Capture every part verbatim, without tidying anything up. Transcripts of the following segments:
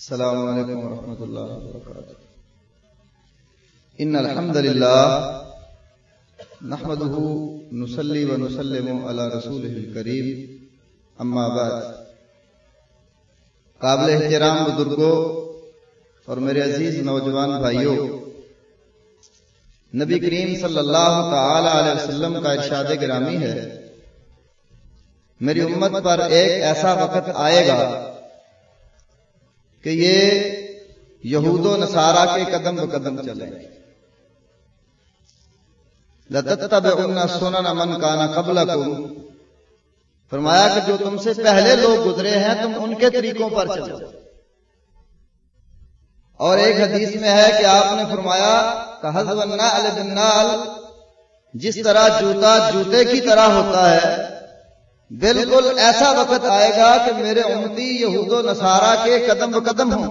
السلام علیکم ورحمۃ اللہ وبرکاتہ. ان الحمد للہ نحمده نصلی و نسلم علی رسولہ الکریم. اما بعد، قابل احترام بزرگوں اور میرے عزیز نوجوان بھائیوں، نبی کریم صلی اللہ تعالی علیہ وسلم کا ارشاد گرامی ہے، میری امت پر ایک ایسا وقت آئے گا کہ یہ یہود و نصارہ کے قدم بقدم چلیں گے. لَتَتَّبِعُنَّ سُنَنَ مَنْ كَانَ قَبْلَكُمْ، فرمایا کہ جو تم سے پہلے لوگ گزرے ہیں تم ان کے طریقوں پر چلو. اور ایک حدیث میں ہے کہ آپ نے فرمایا کَحَذْوَ النَّعْلِ بِالنَّعْلِ، جس طرح جوتا جوتے کی طرح ہوتا ہے، بالکل ایسا وقت آئے گا کہ میرے امتی یہود و نصارہ کے قدم بقدم ہوں.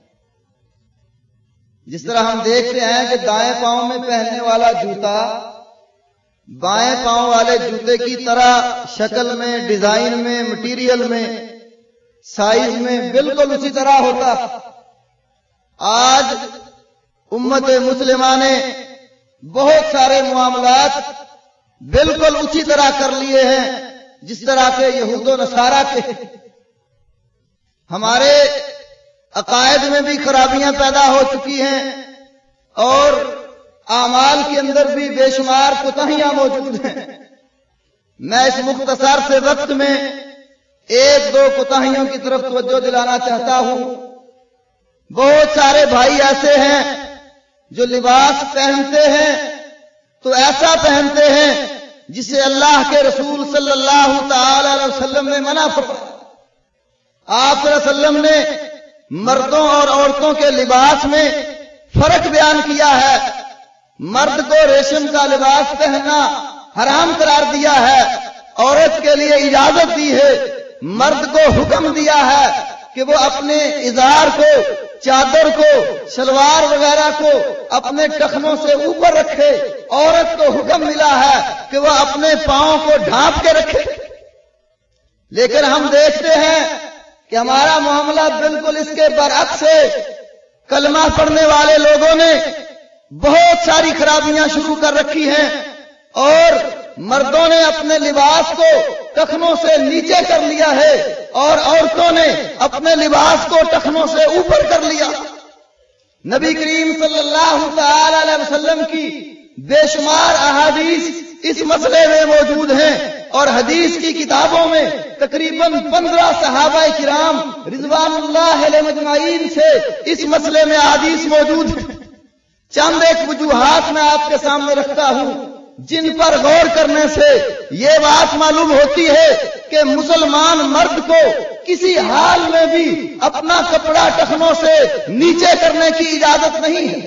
جس طرح ہم دیکھتے ہیں کہ دائیں پاؤں میں پہننے والا جوتا بائیں پاؤں والے جوتے کی طرح شکل میں، ڈیزائن میں، مٹیریل میں، سائز میں بالکل اسی طرح ہوتا. آج امت مسلمہ نے بہت سارے معاملات بالکل اسی طرح کر لیے ہیں جس طرح کے یہود و نصارہ کے. ہمارے عقائد میں بھی خرابیاں پیدا ہو چکی ہیں اور اعمال کے اندر بھی بے شمار کوتاہیاں موجود ہیں. میں اس مختصر سے وقت میں ایک دو کوتاہیوں کی طرف توجہ دلانا چاہتا ہوں. بہت سارے بھائی ایسے ہیں جو لباس پہنتے ہیں تو ایسا پہنتے ہیں جسے اللہ کے رسول صلی اللہ تعالی علیہ وسلم نے منع فرمایا. آپ صلی اللہ علیہ وسلم نے مردوں اور عورتوں کے لباس میں فرق بیان کیا ہے. مرد کو ریشم کا لباس پہننا حرام قرار دیا ہے، عورت کے لیے اجازت دی ہے. مرد کو حکم دیا ہے کہ وہ اپنے ازار کو، چادر کو، شلوار وغیرہ کو اپنے ٹخنوں سے اوپر رکھے. عورت کو حکم ملا ہے کہ وہ اپنے پاؤں کو ڈھانپ کے رکھے. لیکن ہم دیکھتے ہیں کہ ہمارا معاملہ بالکل اس کے برعکس ہے. کلمہ پڑھنے والے لوگوں نے بہت ساری خرابیاں شروع کر رکھی ہیں اور مردوں نے اپنے لباس کو ٹخنوں سے نیچے کر لیا ہے اور عورتوں نے اپنے لباس کو ٹخنوں سے اوپر کر لیا. نبی کریم صلی اللہ تعالی علیہ وسلم کی بے شمار احادیث اس مسئلے میں موجود ہیں اور حدیث کی کتابوں میں تقریباً پندرہ صحابہ کرام رضوان اللہ علیہ مجمعین سے اس مسئلے میں احادیث موجود ہیں. چند ایک وجوہات میں آپ کے سامنے رکھتا ہوں جن پر غور کرنے سے یہ بات معلوم ہوتی ہے کہ مسلمان مرد کو کسی حال میں بھی اپنا کپڑا ٹخنوں سے نیچے کرنے کی اجازت نہیں ہے.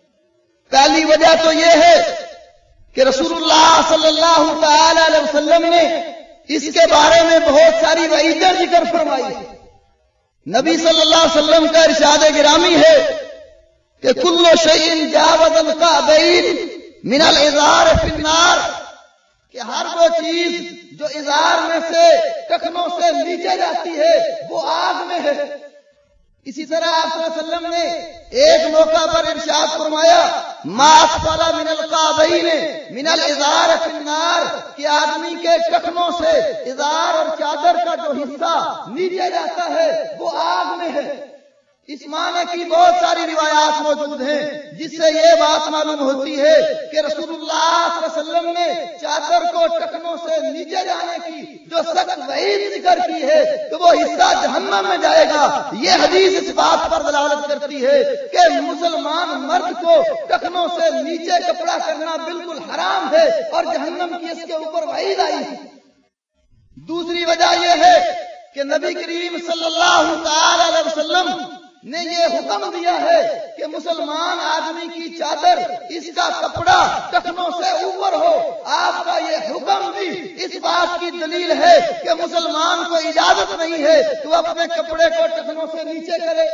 پہلی وجہ تو یہ ہے کہ رسول اللہ صلی اللہ تعالی علیہ وسلم نے اس کے بارے میں بہت ساری وعیدیں ذکر فرمائی. نبی صلی اللہ علیہ وسلم کا ارشاد گرامی ہے کہ کل شیء جاوز الکعبین من الازار فی النار، کہ ہر وہ چیز جو ازار میں سے ٹخنوں سے نیچے جاتی ہے وہ آگ میں ہے. اسی طرح آپ صلی اللہ علیہ وسلم نے ایک موقع پر ارشاد فرمایا ما اسفل من القعبین من الازار فی النار، کہ آدمی کے ٹخنوں سے ازار اور چادر کا جو حصہ نیچے جاتا ہے وہ آگ میں ہے. اس معنی کی بہت ساری روایات موجود ہیں جس سے یہ بات معلوم ہوتی ہے کہ رسول اللہ صلی اللہ علیہ وسلم نے چادر کو ٹخنوں سے نیچے جانے کی جو سخت وعید ذکر کی ہے کہ وہ حصہ جہنم میں جائے گا. یہ حدیث اس بات پر دلالت کرتی ہے کہ مسلمان مرد کو ٹخنوں سے نیچے کپڑا کرنا بالکل حرام ہے اور جہنم کی اس کے اوپر وعید آئی ہے. دوسری وجہ یہ ہے کہ نبی کریم صلی اللہ تعالی علیہ وسلم نے یہ حکم دیا ہے کہ مسلمان آدمی کی چادر، اس کا کپڑا ٹخنوں سے اوپر ہو. آپ کا یہ حکم بھی اس بات کی دلیل ہے کہ مسلمان کو اجازت نہیں ہے کہ وہ اپنے کپڑے کو ٹخنوں سے نیچے کرے.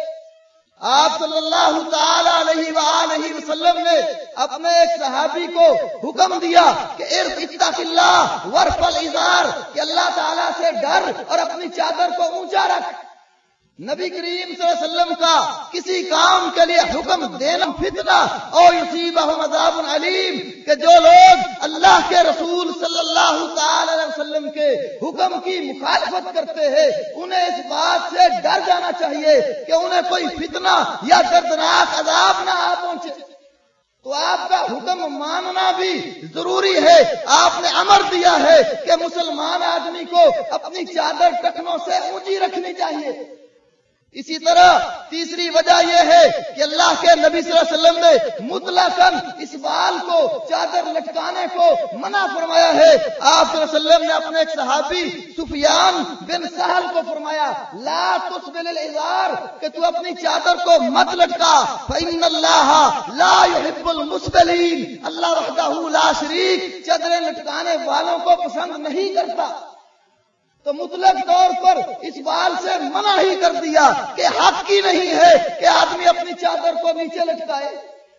آپ صلی اللہ تعالی علیہ وآلہ وسلم نے اپنے ایک صحابی کو حکم دیا کہ اتق اللہ وارفع الازار، کہ اللہ تعالیٰ سے ڈر اور اپنی چادر کو اونچا رکھ. نبی کریم صلی اللہ علیہ وسلم کا کسی کام کے لیے حکم دینا فتنہ اور یصیبہم عذاب علیم، کہ جو لوگ اللہ کے رسول صلی اللہ تعالی علیہ وسلم کے حکم کی مخالفت کرتے ہیں انہیں اس بات سے ڈر جانا چاہیے کہ انہیں کوئی فتنہ یا دردناک عذاب نہ آ پہنچے۔ تو آپ کا حکم ماننا بھی ضروری ہے۔ آپ نے امر دیا ہے کہ مسلمان آدمی کو اپنی چادر ٹخنوں سے اونچی رکھنی چاہیے۔ اسی طرح تیسری وجہ یہ ہے کہ اللہ کے نبی صلی اللہ علیہ وسلم نے مطلقاً اس بال کو چادر لٹکانے کو منع فرمایا ہے۔ آپ صلی اللہ علیہ وسلم نے اپنے ایک صحابی سفیان بن سہل کو فرمایا لا تسبل الازار، کہ تو اپنی چادر کو مت لٹکا، فإن اللہ لا يحب المسبلین، اللہ وحدہ لا شریک چادریں لٹکانے والوں کو پسند نہیں کرتا۔ تو مطلق طور پر اس بال سے منع ہی کر دیا کہ حق ہی نہیں ہے کہ آدمی اپنی چادر کو نیچے لٹکائے۔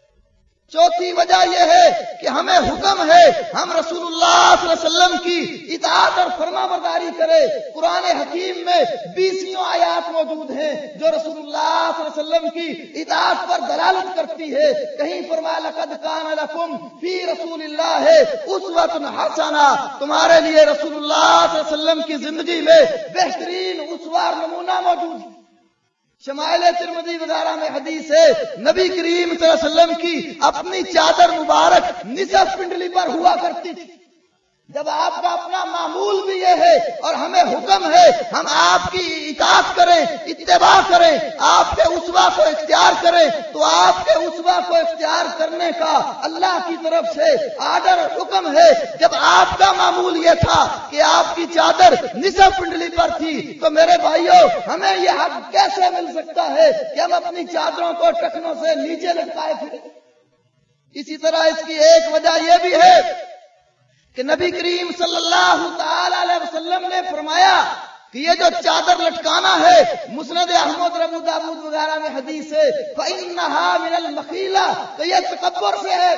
چوتھی وجہ یہ ہے کہ ہمیں حکم ہے ہم رسول اللہ صلی اللہ علیہ وسلم کی اطاعت اور فرما برداری کرے۔ قرآن حکیم میں بیسیوں آیات موجود ہیں جو رسول اللہ صلی اللہ علیہ وسلم کی اطاعت پر دلالت کرتی ہے۔ کہیں فرمایا لقد کان لکم فی رسول اللہ اسوۃ حسنہ، تمہارے لیے رسول اللہ صلی اللہ علیہ وسلم کی زندگی میں بہترین اسوہ اور نمونہ موجود ہے۔ شمائل ترمذی وغیرہ میں حدیث ہے نبی کریم صلی اللہ علیہ وسلم کی اپنی چادر مبارک نصف پنڈلی پر ہوا کرتی تھی۔ جب آپ کا اپنا معمول بھی یہ ہے اور ہمیں حکم ہے ہم آپ کی اطاعت کریں، اتباع کریں، آپ کے اسوہ کو اختیار کریں، تو آپ کے اسوہ کو اختیار کرنے کا اللہ کی طرف سے آرڈر حکم ہے۔ جب آپ کا معمول یہ تھا کہ آپ کی چادر نصف پنڈلی پر تھی تو میرے بھائیوں ہمیں یہ حق کیسے مل سکتا ہے کہ ہم اپنی چادروں کو ٹخنوں سے نیچے لٹکائے پھریں؟ اسی طرح اس کی ایک وجہ یہ بھی ہے کہ نبی کریم صلی اللہ تعالی علیہ وسلم نے فرمایا کہ یہ جو چادر لٹکانا ہے، مسند احمد اور ابو داؤد وغیرہ میں حدیث ہے فَإِنَّهَا مِنَ الْمَخِيلَةِ، تو یہ تکبر سے ہے۔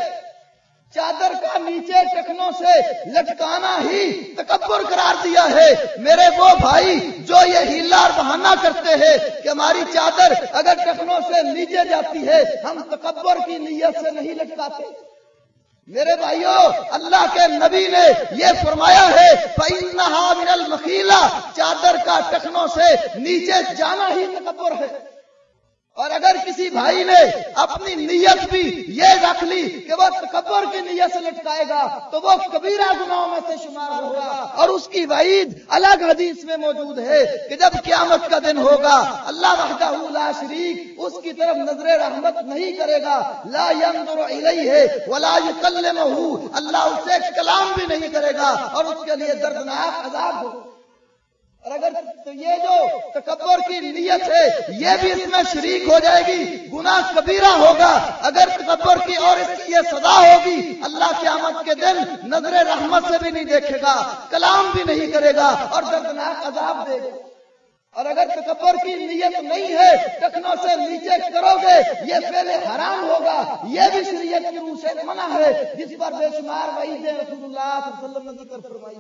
چادر کا نیچے ٹخنوں سے لٹکانا ہی تکبر قرار دیا ہے۔ میرے وہ بھائی جو یہ ہیلا اور بہانہ کرتے ہیں کہ ہماری چادر اگر ٹخنوں سے نیچے جاتی ہے ہم تکبر کی نیت سے نہیں لٹکاتے۔ میرے بھائیوں اللہ کے نبی نے یہ فرمایا ہے فَإِنَّهَا مِنَ الْمَخِيلَةِ، چادر کا ٹخنوں سے نیچے جانا ہی تکبر ہے۔ اور اگر کسی بھائی نے اپنی نیت بھی یہ رکھ لی کہ وہ تکبر کی نیت سے لٹکائے گا تو وہ کبیرہ گناہوں میں سے شمار ہوگا، اور اس کی وعید الگ حدیث میں موجود ہے کہ جب قیامت کا دن ہوگا اللہ وحدہ لا شریک اس کی طرف نظر رحمت نہیں کرے گا، لا ينظر الیہ ولا یکلمہ، اللہ اسے کلام بھی نہیں کرے گا اور اس کے لیے دردناک عذاب ہوگا۔ اور اگر تو یہ جو تکبر کی نیت ہے یہ بھی اس میں شریک ہو جائے گی، گناہ کبیرہ ہوگا۔ اگر تکبر کی اور اس کی یہ سزا ہوگی، اللہ قیامت کے دن نظر رحمت سے بھی نہیں دیکھے گا، کلام بھی نہیں کرے گا اور دردناک عذاب دے گا۔ اور اگر تکبر کی نیت نہیں ہے ٹخنوں سے نیچے کرو گے یہ فعل حرام ہوگا، یہ بھی شریعت کی روح سے منع ہے، جس پر بے شمار وعیدیں رسول اللہ صلی اللہ علیہ وسلم نے ذکر فرمائی۔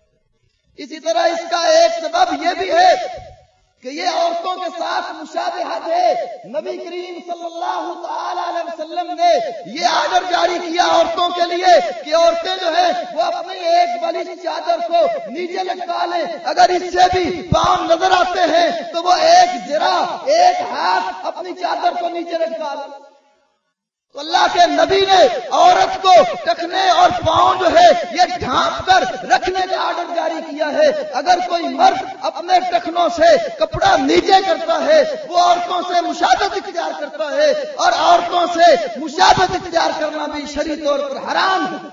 اسی طرح اس کا ایک سبب یہ بھی ہے کہ یہ عورتوں کے ساتھ مشابہت ہے۔ نبی کریم صلی اللہ تعالی علیہ وسلم نے یہ آرڈر جاری کیا عورتوں کے لیے کہ عورتیں جو ہے وہ اپنی ایک بڑی چادر کو نیچے لٹکا لیں، اگر اس سے بھی پاؤں نظر آتے ہیں تو وہ ایک ذرا ایک ہاتھ اپنی چادر کو نیچے لٹکا لیں۔ تو اللہ کے نبی نے عورت کو ٹخنے اور پاؤں جو ہے یہ ڈھانپ کر رکھنے کا آرڈر جاری کیا ہے۔ اگر کوئی مرد اپنے ٹخنوں سے کپڑا نیچے کرتا ہے وہ عورتوں سے مشابہت اختیار کرتا ہے، اور عورتوں سے مشابہت اختیار کرنا بھی شرعی طور پر حرام ہے۔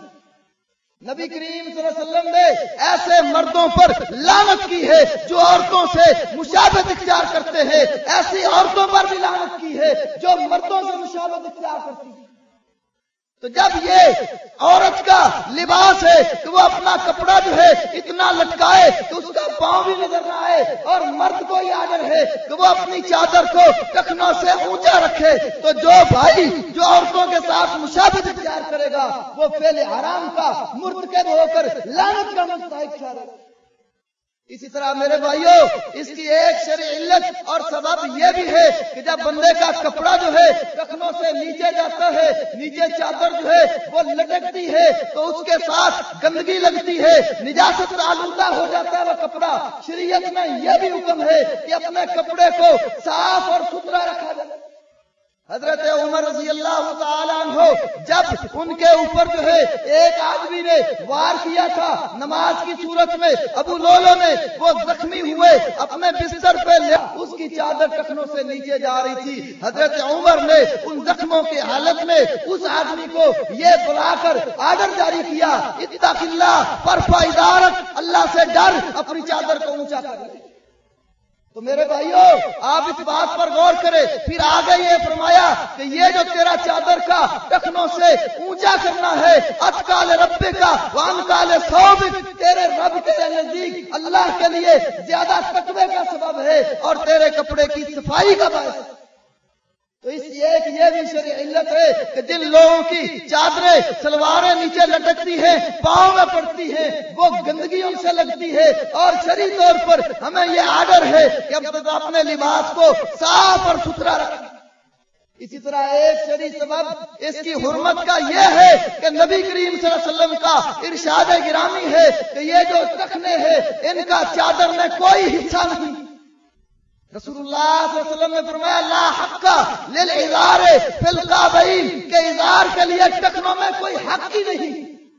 نبی کریم صلی اللہ علیہ وسلم نے ایسے مردوں پر لعنت کی ہے جو عورتوں سے مشابہت اختیار کرتے ہیں، ایسی عورتوں پر بھی لعنت کی ہے جو مردوں سے مشابہت اختیار کرتی ہیں۔ تو جب یہ عورت کا لباس ہے کہ وہ اپنا کپڑا جو ہے اتنا لٹکائے کہ اس کا پاؤں بھی نظر نہ آئے، اور مرد کو یہ آرڈر ہے کہ وہ اپنی چادر کو ٹخنوں سے اونچا رکھے، تو جو بھائی جو عورتوں کے ساتھ مشابہت اختیار کرے گا وہ فعل حرام کا مرتکب ہو کر لعنت کا مستحق ٹھہرے گا۔ اسی طرح میرے بھائیوں اس کی ایک شرعی علت اور سبب یہ بھی ہے کہ جب بندے کا کپڑا جو ہے ٹخنوں سے نیچے جاتا ہے، نیچے چادر جو ہے وہ لٹکتی ہے تو اس کے ساتھ گندگی لگتی ہے، نجاست آلودہ ہو جاتا ہے وہ کپڑا۔ شریعت میں یہ بھی حکم ہے کہ اپنے کپڑے کو صاف اور ستھرا رکھا جائے۔ حضرت عمر رضی اللہ تعالیٰ عنہ جب ان کے اوپر جو ہے ایک آدمی نے وار کیا تھا نماز کی صورت میں، ابو لولو نے، وہ زخمی ہوئے اپنے بستر پہ لے، اس کی چادر ٹخنوں سے نیچے جا رہی تھی۔ حضرت عمر نے ان زخموں کی حالت میں اس آدمی کو یہ بلا کر آرڈر جاری کیا، اتق اللہ فرفع ازارک، اللہ سے ڈر، اپنی چادر کو اونچا کر لے۔ تو میرے بھائیوں آپ اس بات پر غور کریں، پھر آگے یہ فرمایا کہ یہ جو تیرا چادر کا ٹخنوں سے اونچا کرنا ہے، اتقال رب کا وانقال ثوبک، تیرے رب کے نزدیک اللہ کے لیے زیادہ تقوی کا سبب ہے اور تیرے کپڑے کی صفائی کا باعث ہے۔ تو اس ایک یہ بھی شرعی علت ہے کہ جن لوگوں کی چادریں سلواریں نیچے لٹکتی ہیں، پاؤں میں پڑتی ہیں، وہ گندگی ان سے لگتی ہے، اور شرعی طور پر ہمیں یہ آرڈر ہے کہ اب اپنے لباس کو صاف اور ستھرا رکھیں۔ اسی طرح ایک شرعی سبب اس کی حرمت کا یہ ہے کہ نبی کریم صلی اللہ علیہ وسلم کا ارشاد گرامی ہے کہ یہ جو ٹخنے ہیں ان کا چادر میں کوئی حصہ نہیں۔ رسول اللہ صلی اللہ علیہ وسلم نے فرمایا لا حق للعذار فی القابین، کہ ازار کے لیے ٹخنوں میں کوئی حق ہی نہیں۔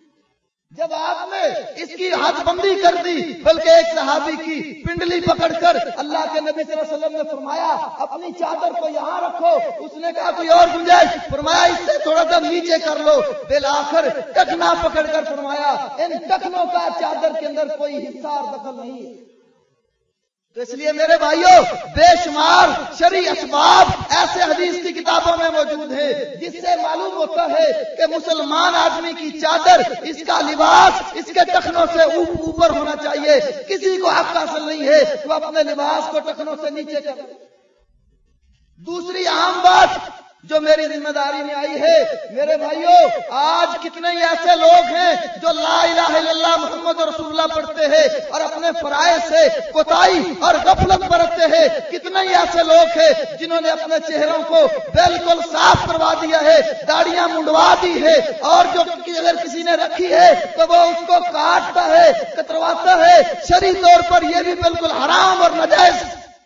جب آپ نے اس کی حد بندی کر دی، بلکہ ایک صحابی کی پنڈلی پکڑ کر اللہ کے نبی صلی اللہ علیہ وسلم نے فرمایا اپنی چادر کو یہاں رکھو، اس نے کہا کوئی اور گنجائش، فرمایا اس سے تھوڑا سا نیچے کر لو، بالآخر ٹخنا پکڑ کر فرمایا ان ٹخنوں کا چادر کے اندر کوئی حصہ اور دخل نہیں ہے۔ تو اس لیے میرے بھائیوں بے شمار شرعی اسباب ایسے حدیث کی کتابوں میں موجود ہیں جس سے معلوم ہوتا ہے کہ مسلمان آدمی کی چادر، اس کا لباس اس کے ٹخنوں سے اوپر ہونا چاہیے۔ کسی کو حق حاصل نہیں ہے وہ اپنے لباس کو ٹخنوں سے نیچے کر۔ دوسری عام بات جو میری ذمہ داری میں آئی ہے، میرے بھائیوں آج کتنے ہی ایسے لوگ ہیں جو لا الہ الا اللہ محمد رسول اللہ پڑھتے ہیں اور اپنے فرائض سے کوتاہی اور غفلت برتتے ہیں۔ کتنے ہی ایسے لوگ ہیں جنہوں نے اپنے چہروں کو بالکل صاف کروا دیا ہے، داڑیاں منڈوا دی ہے، اور جو اگر کسی نے رکھی ہے تو وہ اس کو کاٹتا ہے، کترواتا ہے۔ شرعی طور پر یہ بھی بالکل حرام اور ناجائز۔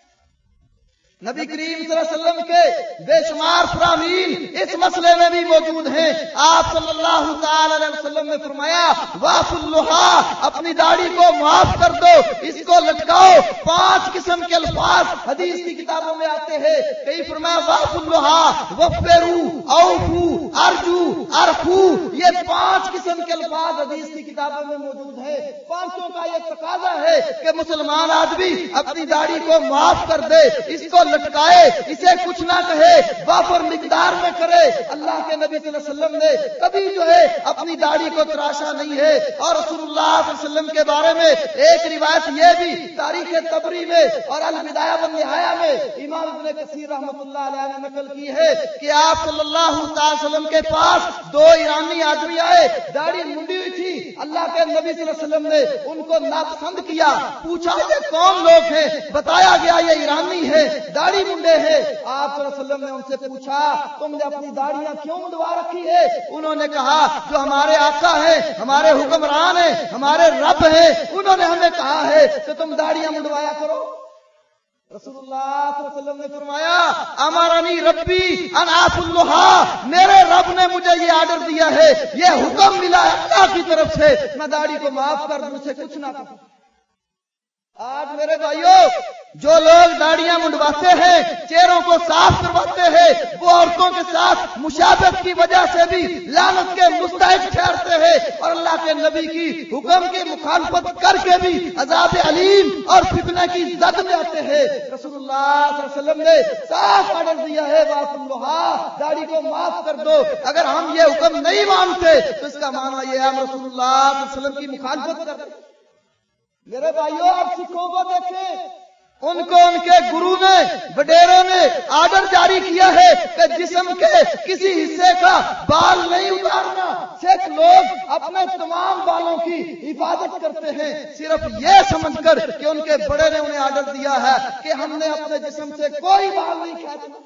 نبی کریم صلی اللہ علیہ وسلم کے بے شمار فرامین اس مسئلے میں بھی موجود ہیں۔ آپ صلی اللہ تعالی علیہ وسلم نے فرمایا واف اللحا، اپنی داڑھی کو معاف کر دو، اس کو لٹکاؤ۔ پانچ قسم کے الفاظ حدیث کی کتابوں میں آتے ہیں، کئی فرمایا واف اللحا، وفرو، اوفو، ارجو، ارفو، یہ پانچ قسم کے الفاظ حدیث کی کتابوں میں موجود ہیں۔ پانچوں کا یہ تقاضا ہے کہ مسلمان آدمی اپنی داڑھی کو معاف کر دے، اس کو لٹکائے، اسے کچھ نہ کہے، وافر مقدار میں کرے۔ اللہ کے نبی صلی اللہ علیہ وسلم نے کبھی جو ہے اپنی داڑھی کو تراشا نہیں ہے۔ اور رسول اللہ صلی اللہ علیہ وسلم کے بارے میں ایک روایت یہ بھی تاریخ طبری میں اور البدایہ والنہایہ میں امام ابن کثیر رحمۃ اللہ علیہ نے نقل کی ہے کہ آپ صلی اللہ علیہ وسلم کے پاس دو ایرانی آدمی آئے، داڑھی منڈی ہوئی تھی۔ اللہ کے نبی صلی اللہ علیہ وسلم نے ان کو ناپسند کیا، پوچھا یہ کون لوگ ہیں؟ بتایا گیا یہ ایرانی ہے، داڑھی منڈے ہیں۔ آپ صلی اللہ علیہ وسلم نے ان سے پوچھا تم نے اپنی داڑیاں کیوں منڈوا رکھی ہے؟ انہوں نے کہا جو ہمارے آقا ہیں، ہمارے حکمران ہیں، ہمارے رب ہیں، انہوں نے ہمیں کہا ہے کہ تم داڑیاں منڈوایا کرو۔ رسول اللہ صلی اللہ علیہ وسلم نے فرمایا امرنی ربی ان آف اللحا، میرے رب نے مجھے یہ آرڈر دیا ہے، یہ حکم ملا ہے اللہ کی طرف سے، میں داڑھی کو معاف کر دوں، سے کچھ نہ کروں۔ آج میرے بھائیوں جو لوگ داڑیاں منڈواتے ہیں، چہروں کو صاف کرواتے ہیں، وہ عورتوں کے ساتھ مشابہت کی وجہ سے بھی لعنت کے مستحق ٹھہرتے ہیں، اور اللہ کے نبی کی حکم کی مخالفت کر کے بھی عذاب علیم اور فتنہ کی زد میں آتے ہیں۔ رسول اللہ صلی اللہ علیہ وسلم نے صاف آرڈر دیا ہے واف اللحا، داڑھی کو معاف کر دو۔ اگر ہم یہ حکم نہیں مانتے تو اس کا معنی یہ ہے ہم رسول اللہ صلی اللہ علیہ وسلم کی مخالفت کر رہے ہیں۔ میرے بھائیوں آپ سکھوں کو دیکھیں، ان کو ان کے گرو نے وڈیروں نے آرڈر جاری کیا ہے کہ جسم کے کسی حصے کا بال نہیں اتارنا. سکھ لوگ اپنے تمام بالوں کی حفاظت کرتے ہیں صرف یہ سمجھ کر کہ ان کے بڑے نے انہیں آرڈر دیا ہے کہ ہم نے اپنے جسم سے کوئی بال نہیں کھینچنا.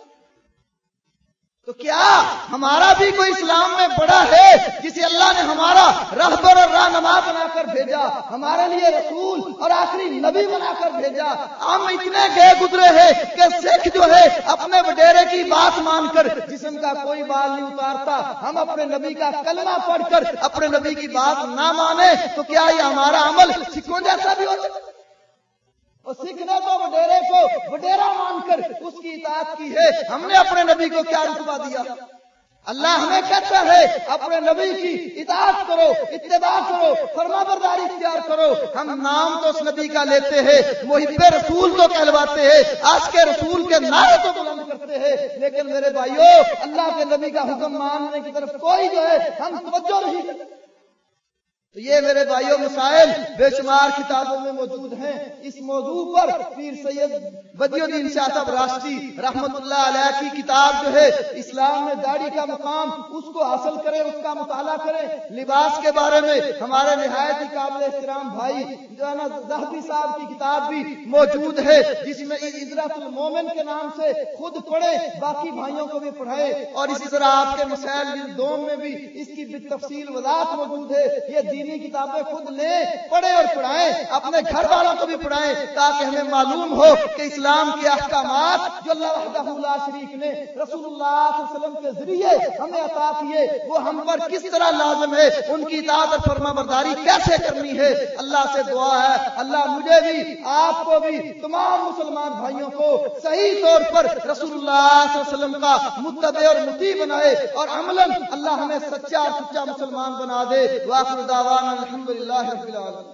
تو کیا ہمارا بھی کوئی اسلام میں بڑا ہے جسے اللہ نے ہمارا رہبر اور رہنما بنا کر بھیجا، ہمارے لیے رسول اور آخری نبی بنا کر بھیجا؟ ہم اتنے گئے گزرے ہیں کہ سکھ جو ہے اپنے وڈیرے کی بات مان کر جسم کا کوئی بال نہیں اتارتا. ہم اپنے نبی کا کلمہ پڑھ کر اپنے نبی کی بات نہ مانے تو کیا یہ ہمارا عمل سکھوں جیسا بھی ہو سکتا ہے؟ اور سکھ نے تو وڈیرے کو وڈیرا مان کر اس کی اطاعت کی ہے. ہم نے اپنے نبی کو کیا رتبہ دیا؟ اللہ ہمیں کہتا ہے اپنے نبی کی اطاعت کرو، اتباع کرو، فرما برداری اختیار کرو. ہم نام تو اس نبی کا لیتے ہیں، محب رسول تو کہلواتے ہیں، عاشق رسول کے نعرے تو بلند کرتے ہیں، لیکن میرے بھائیو اللہ کے نبی کا حکم ماننے کی طرف کوئی جو ہے ہم توجہ نہیں کرتے. تو یہ میرے بھائیوں مسائل بے شمار کتابوں میں موجود ہیں. اس موضوع پر پیر سید بدی الدین شاہ صاحب راشدی رحمت اللہ علیہ کی کتاب جو ہے اسلام میں داڑھی کا مقام، اس کو حاصل کریں، اس کا مطالعہ کریں. لباس کے بارے میں ہمارے نہایت ہی قابل احترام بھائی جو ہے نا ذہبی صاحب کی کتاب بھی موجود ہے جس میں عزرت المومن کے نام سے خود پڑھے، باقی بھائیوں کو بھی پڑھائے. اور اسی طرح آپ کے مسائل دوم میں بھی اس کی بالتفصیل وضاحت موجود ہے. یہ دینی کتابیں خود لیں، پڑھیں اور پڑھائیں، اپنے گھر والوں کو بھی پڑھائیں تاکہ ہمیں معلوم ہو کہ اسلام کے احکامات جو اللہ وحدہ لا شریک نے رسول اللہ صلی اللہ علیہ وسلم کے ذریعے ہمیں عطا کیے وہ ہم پر کس طرح لازم ہے، ان کی اطاعت اور فرما برداری کیسے کرنی ہے. اللہ سے دعا ہے اللہ مجھے بھی، آپ کو بھی، تمام مسلمان بھائیوں کو صحیح طور پر رسول اللہ صلی اللہ علیہ وسلم کا متبع اور مطیع بنائے اور عملاً اللہ ہمیں سچا اور سچا مسلمان بنا دے. وآخر دعوانا الحمدللہ رب العالمین.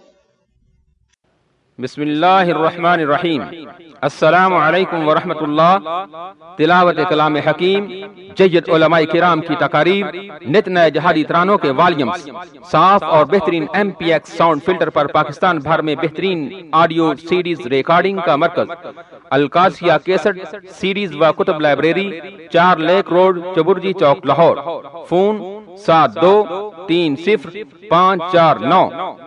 بسم اللہ الرحمن الرحیم. السلام علیکم ورحمۃ اللہ. تلاوت کلام حکیم، جید علماء کرام کی تقاریر، نت نئے جہادی ترانوں کے والیومز، صاف اور بہترین M P X sound filter پر پاکستان بھر میں بہترین آڈیو سیڈیز ریکارڈنگ کا مرکز القادسیہ کیسٹ سیریز و کتب لائبریری، چار لیک روڈ، چبرجی چوک، لاہور. فون سات دو تین صفر پانچ چار نو.